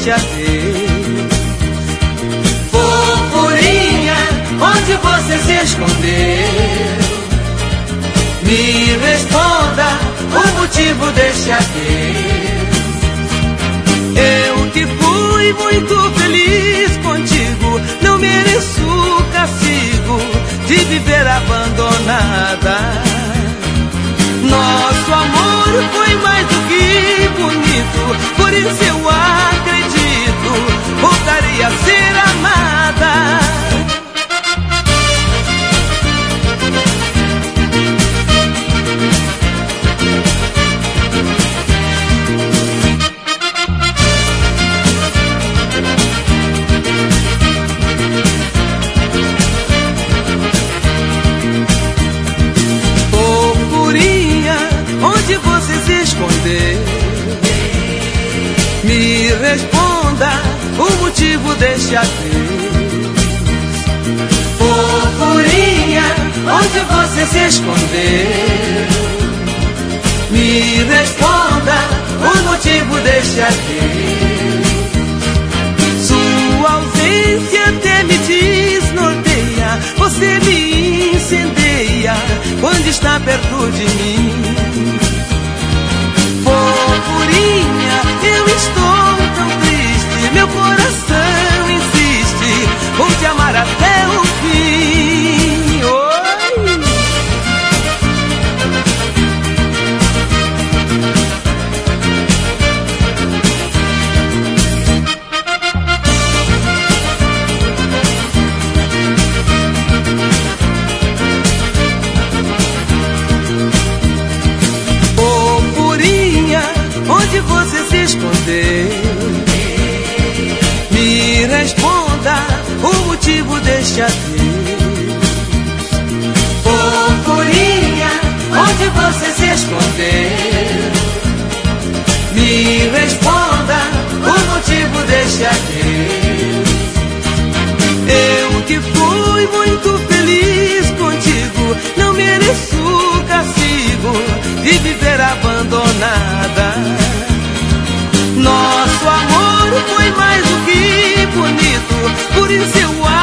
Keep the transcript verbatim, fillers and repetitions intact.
deste adeus. Fofurinha, onde você se escondeu? Me responda o motivo deste adeus. Eu que fui muito feliz contigo, não mereço o castigo de viver abandonada. Nosso amor foi mais do que bonito, por isso eu acredito, voltaria a ser amada. Onde você se escondeu? Me responda o motivo deste adeus. Fofurinha, onde você se escondeu? Me responda o motivo deste adeus. Sua ausência até me desnorteia, você me incendeia quando está perto de mim. Fofurinha, eu estou tão triste, meu coração insiste, vou te amar até o fim. Oi. Onde você se escondeu? Me responda o motivo deste adeus. Fofurinha, onde você se escondeu? Me responda o motivo deste adeus. Eu que fui muito feliz contigo, não mereço o castigo de viver abandonada. Nosso amor foi mais do que bonito, por isso eu